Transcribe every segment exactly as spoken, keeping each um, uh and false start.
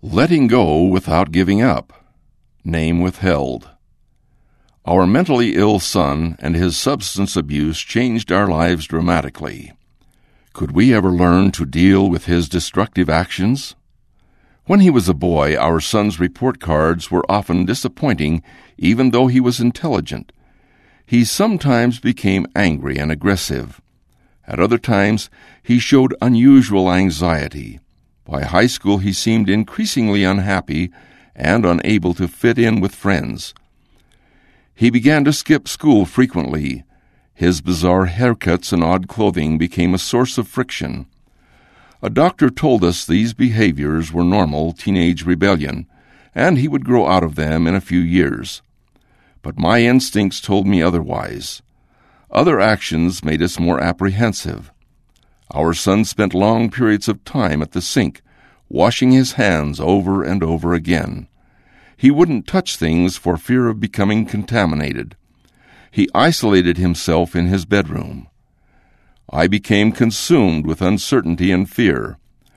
Letting go without giving up. Name withheld. Our mentally ill son and his substance abuse changed our lives dramatically. Could we ever learn to deal with his destructive actions? When he was a boy, our son's report cards were often disappointing, even though he was intelligent. He sometimes became angry and aggressive. At other times, he showed unusual anxiety. By high school, he seemed increasingly unhappy and unable to fit in with friends. He began to skip school frequently. His bizarre haircuts and odd clothing became a source of friction. A doctor told us these behaviors were normal teenage rebellion, and he would grow out of them in a few years. But my instincts told me otherwise. Other actions made us more apprehensive. Our son spent long periods of time at the sink, washing his hands over and over again. He wouldn't touch things for fear of becoming contaminated. He isolated himself in his bedroom. I became consumed with uncertainty and fear.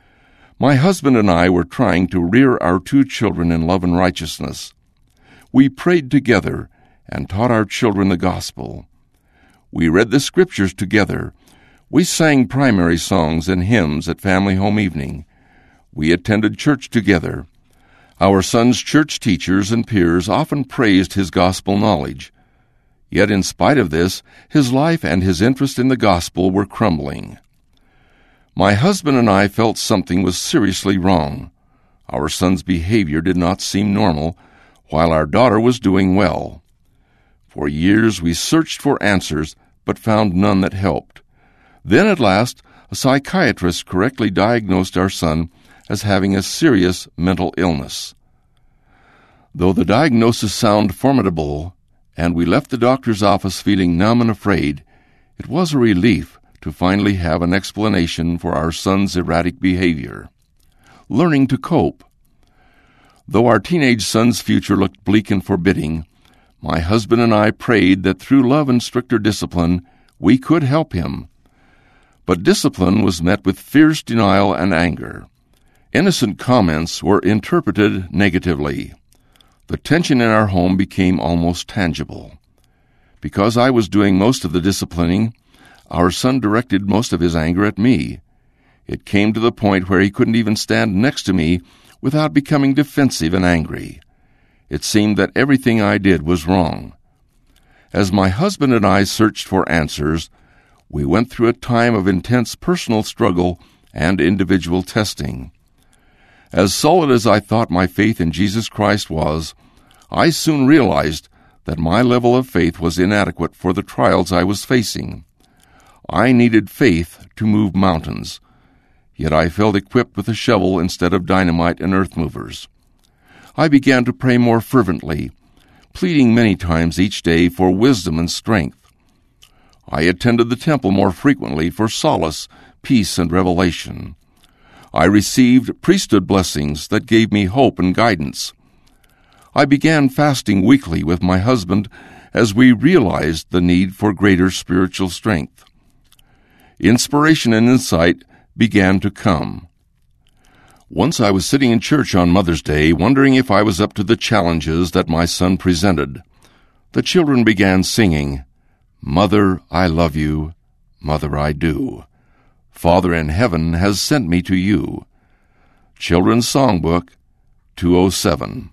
My husband and I were trying to rear our two children in love and righteousness. We prayed together and taught our children the gospel. We read the scriptures together. We sang primary songs and hymns at family home evening. We attended church together. Our son's church teachers and peers often praised his gospel knowledge. Yet in spite of this, his life and his interest in the gospel were crumbling. My husband and I felt something was seriously wrong. Our son's behavior did not seem normal, while our daughter was doing well. For years we searched for answers, but found none that helped. Then at last, a psychiatrist correctly diagnosed our son as having a serious mental illness. Though the diagnosis sounded formidable, and we left the doctor's office feeling numb and afraid, it was a relief to finally have an explanation for our son's erratic behavior. Learning to cope. Though our teenage son's future looked bleak and forbidding, my husband and I prayed that through love and stricter discipline we could help him. But discipline was met with fierce denial and anger. Innocent comments were interpreted negatively. The tension in our home became almost tangible. Because I was doing most of the disciplining, our son directed most of his anger at me. It came to the point where he couldn't even stand next to me without becoming defensive and angry. It seemed that everything I did was wrong. As my husband and I searched for answers, we went through a time of intense personal struggle and individual testing. As solid as I thought my faith in Jesus Christ was, I soon realized that my level of faith was inadequate for the trials I was facing. I needed faith to move mountains, yet I felt equipped with a shovel instead of dynamite and earth movers. I began to pray more fervently, pleading many times each day for wisdom and strength. I attended the temple more frequently for solace, peace, and revelation. I received priesthood blessings that gave me hope and guidance. I began fasting weekly with my husband as we realized the need for greater spiritual strength. Inspiration and insight began to come. Once I was sitting in church on Mother's Day, wondering if I was up to the challenges that my son presented. The children began singing, "Mother, I love you, Mother, I do. Father in heaven has sent me to you." Children's Songbook, two oh seven.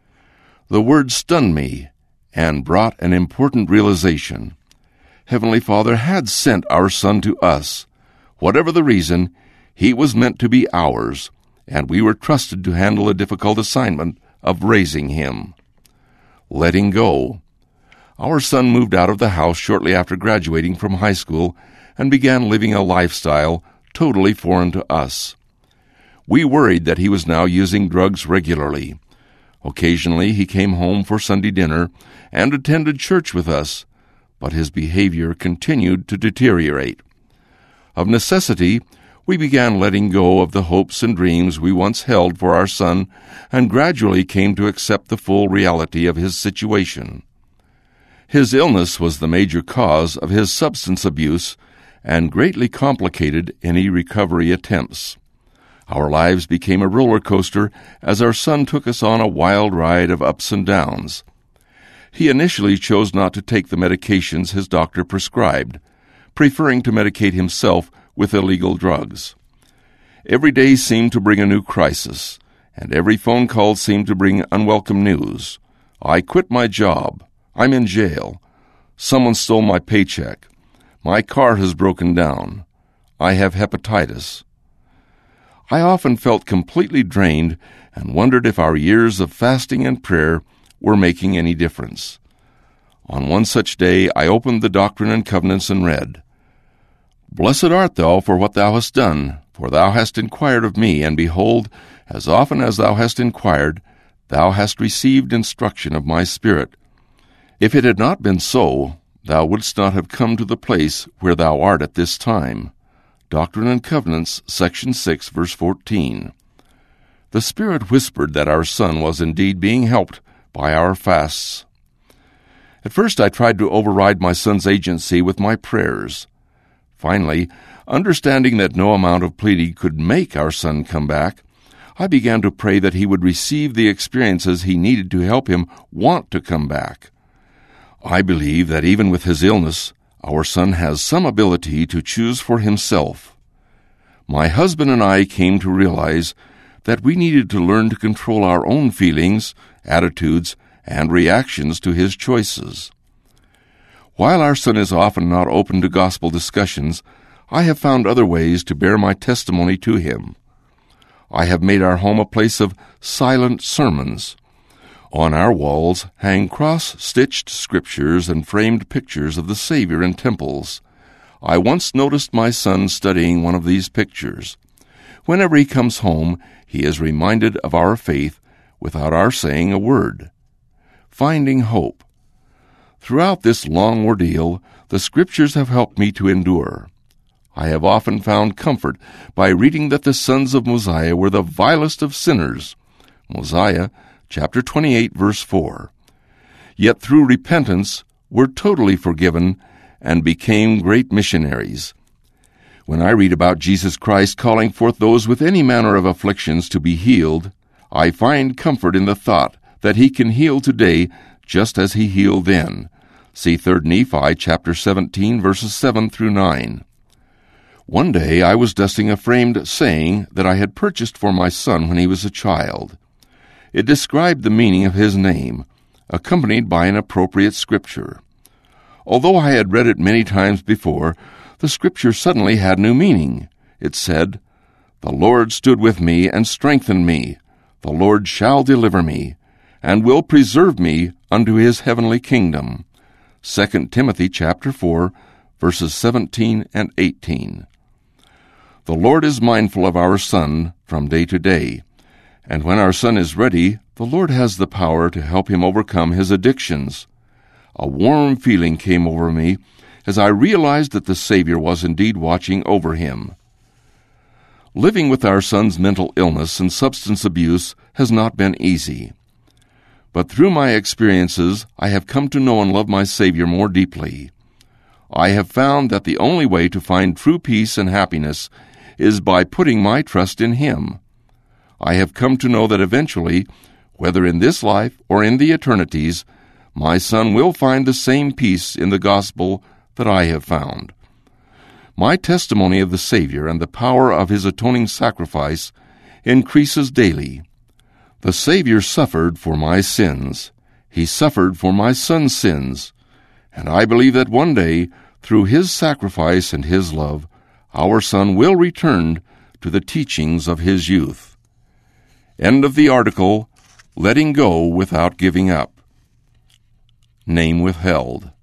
The words stunned me and brought an important realization. Heavenly Father had sent our son to us. Whatever the reason, he was meant to be ours, and we were trusted to handle a difficult assignment of raising him. Letting go. Our son moved out of the house shortly after graduating from high school and began living a lifestyle totally foreign to us. We worried that he was now using drugs regularly. Occasionally he came home for Sunday dinner and attended church with us, but his behavior continued to deteriorate. Of necessity, we began letting go of the hopes and dreams we once held for our son and gradually came to accept the full reality of his situation. His illness was the major cause of his substance abuse and greatly complicated any recovery attempts. Our lives became a roller coaster as our son took us on a wild ride of ups and downs. He initially chose not to take the medications his doctor prescribed, preferring to medicate himself with illegal drugs. Every day seemed to bring a new crisis, and every phone call seemed to bring unwelcome news. I quit my job. I'm in jail. Someone stole my paycheck. My car has broken down. I have hepatitis. I often felt completely drained and wondered if our years of fasting and prayer were making any difference. On one such day I opened the Doctrine and Covenants and read, "Blessed art thou for what thou hast done, for thou hast inquired of me, and behold, as often as thou hast inquired, thou hast received instruction of my Spirit. If it had not been so, thou wouldst not have come to the place where thou art at this time." Doctrine and Covenants, section six, verse fourteen. The Spirit whispered that our son was indeed being helped by our fasts. At first I tried to override my son's agency with my prayers. Finally, understanding that no amount of pleading could make our son come back, I began to pray that he would receive the experiences he needed to help him want to come back. I believe that even with his illness, our son has some ability to choose for himself. My husband and I came to realize that we needed to learn to control our own feelings, attitudes, and reactions to his choices. While our son is often not open to gospel discussions, I have found other ways to bear my testimony to him. I have made our home a place of silent sermons. On our walls hang cross-stitched scriptures and framed pictures of the Savior in temples. I once noticed my son studying one of these pictures. Whenever he comes home, he is reminded of our faith without our saying a word. Finding hope. Throughout this long ordeal, the Scriptures have helped me to endure. I have often found comfort by reading that the sons of Mosiah were the vilest of sinners. Mosiah chapter twenty-eight, verse four. Yet through repentance were totally forgiven and became great missionaries. When I read about Jesus Christ calling forth those with any manner of afflictions to be healed, I find comfort in the thought that he can heal today just as he healed then. See Third Nephi chapter seventeen, verses seven through nine. One day I was dusting a framed saying that I had purchased for my son when he was a child. It described the meaning of his name, accompanied by an appropriate scripture. Although I had read it many times before, the scripture suddenly had new meaning. It said, "The Lord stood with me and strengthened me. The Lord shall deliver me, and will preserve me unto his heavenly kingdom." Second Timothy chapter four, verses seventeen and eighteen. The Lord is mindful of our son from day to day. And when our son is ready, the Lord has the power to help him overcome his addictions. A warm feeling came over me as I realized that the Savior was indeed watching over him. Living with our son's mental illness and substance abuse has not been easy. But through my experiences, I have come to know and love my Savior more deeply. I have found that the only way to find true peace and happiness is by putting my trust in him. I have come to know that eventually, whether in this life or in the eternities, my son will find the same peace in the gospel that I have found. My testimony of the Savior and the power of his atoning sacrifice increases daily. The Savior suffered for my sins. He suffered for my son's sins. And I believe that one day, through his sacrifice and his love, our son will return to the teachings of his youth. End of the article, Letting Go Without Giving Up. Name withheld.